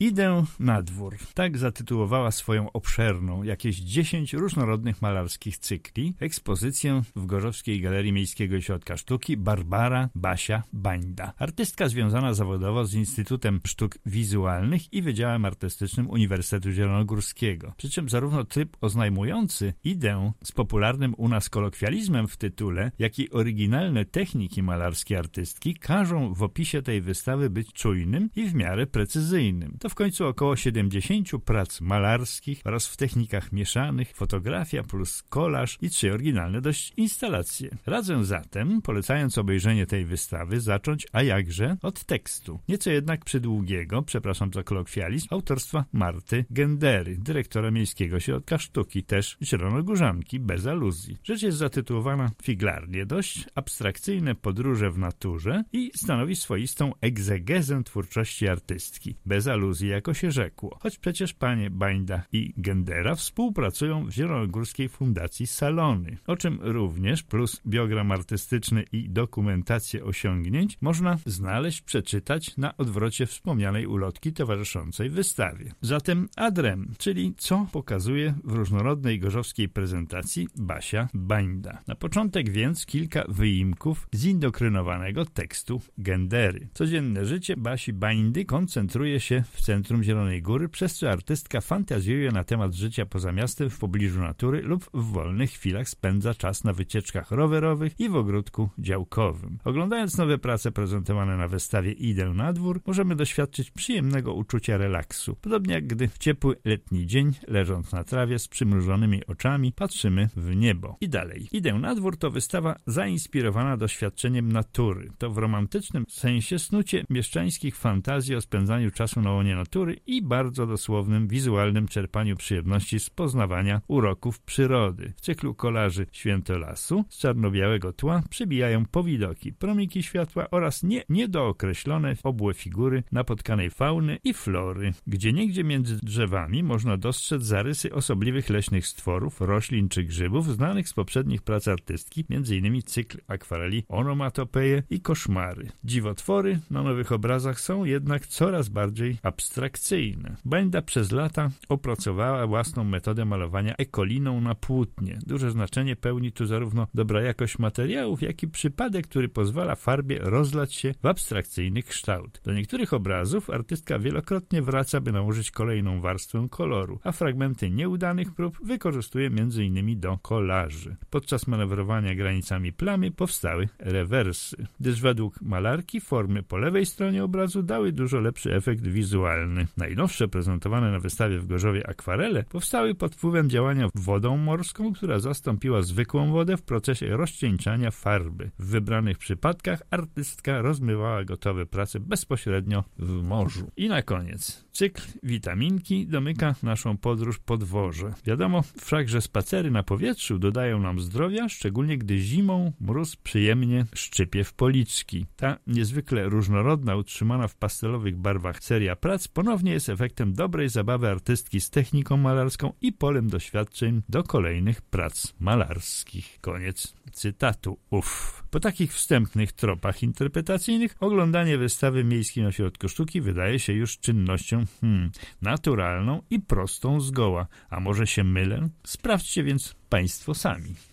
Idę na dwór. Tak zatytułowała swoją obszerną, jakieś 10 różnorodnych malarskich cykli, ekspozycję w Gorzowskiej Galerii Miejskiego Ośrodka Sztuki Barbara Basia Bańda. Artystka związana zawodowo z Instytutem Sztuk Wizualnych i Wydziałem Artystycznym Uniwersytetu Zielonogórskiego. Przy czym zarówno tryb oznajmujący ideę z popularnym u nas kolokwializmem w tytule, jak i oryginalne techniki malarskie artystki każą w opisie tej wystawy być czujnym i w miarę precyzyjnym. To w końcu około 70 prac malarskich oraz w technikach mieszanych, fotografia plus kolaż i 3 oryginalne dość instalacje. Radzę zatem, polecając obejrzenie tej wystawy, zacząć, a jakże, od tekstu. Nieco jednak przydługiego, przepraszam za kolokwializm, autorstwa Marty Gendery, dyrektora Miejskiego Ośrodka Sztuki, też zielonogórzanki, bez aluzji. Rzecz jest zatytułowana figlarnie dość, abstrakcyjne podróże w naturze i stanowi swoistą egzegezę twórczości artystki. Bez aluzji, jako się rzekło. Choć przecież panie Bańda i Gendera współpracują w Zielonogórskiej Fundacji Salony, o czym również, plus biogram artystyczny i dokumentację osiągnięć, można znaleźć, przeczytać na odwrocie wspomnianej ulotki towarzyszącej wystawie. Zatem ad rem, czyli co pokazuje w różnorodnej gorzowskiej prezentacji Basia Bańda. Na początek więc kilka wyimków zindokrynowanego tekstu Gendery. Codzienne życie Basi Bańdy koncentruje się w centrum Zielonej Góry, przez co artystka fantazjuje na temat życia poza miastem w pobliżu natury lub w wolnych chwilach spędza czas na wycieczkach rowerowych i w ogródku działkowym. Oglądając nowe prace prezentowane na wystawie Idę na dwór, możemy doświadczyć przyjemnego uczucia relaksu. Podobnie jak gdy w ciepły letni dzień, leżąc na trawie z przymrużonymi oczami, patrzymy w niebo. I dalej. Idę na dwór to wystawa zainspirowana doświadczeniem natury. To w romantycznym sensie snucie mieszczańskich fantazji o spędzaniu czasu na łonie natury i bardzo dosłownym, wizualnym czerpaniu przyjemności z poznawania uroków przyrody. W cyklu kolaży Święto Lasu z czarno-białego tła przybijają powidoki, promiki światła oraz niedookreślone obłe figury napotkanej fauny i flory. Gdzieniegdzie między drzewami można dostrzec zarysy osobliwych leśnych stworów, roślin czy grzybów znanych z poprzednich prac artystki, m.in. cykl akwareli Onomatopeje i Koszmary. Dziwotwory na nowych obrazach są jednak coraz bardziej abstrakcyjne. Bańda przez lata opracowała własną metodę malowania ekoliną na płótnie. Duże znaczenie pełni tu zarówno dobra jakość materiałów, jak i przypadek, który pozwala farbie rozlać się w abstrakcyjny kształt. Do niektórych obrazów artystka wielokrotnie wraca, by nałożyć kolejną warstwę koloru, a fragmenty nieudanych prób wykorzystuje m.in. do kolaży. Podczas manewrowania granicami plamy powstały rewersy, gdyż według malarki formy po lewej stronie obrazu dały dużo lepszy efekt wizualny. Najnowsze prezentowane na wystawie w Gorzowie akwarele powstały pod wpływem działania wodą morską, która zastąpiła zwykłą wodę w procesie rozcieńczania farby. W wybranych przypadkach artystka rozmywała gotowe prace bezpośrednio w morzu. I na koniec cykl Witaminki domyka naszą podróż po dworze. Wiadomo wszak, że spacery na powietrzu dodają nam zdrowia, szczególnie gdy zimą mróz przyjemnie szczypie w policzki. Ta niezwykle różnorodna, utrzymana w pastelowych barwach seria prac ponownie jest efektem dobrej zabawy artystki z techniką malarską i polem doświadczeń do kolejnych prac malarskich. Koniec cytatu. Po takich wstępnych tropach interpretacyjnych oglądanie wystawy w Miejskim Ośrodku Sztuki wydaje się już czynnością naturalną i prostą zgoła. A może się mylę? Sprawdźcie więc Państwo sami.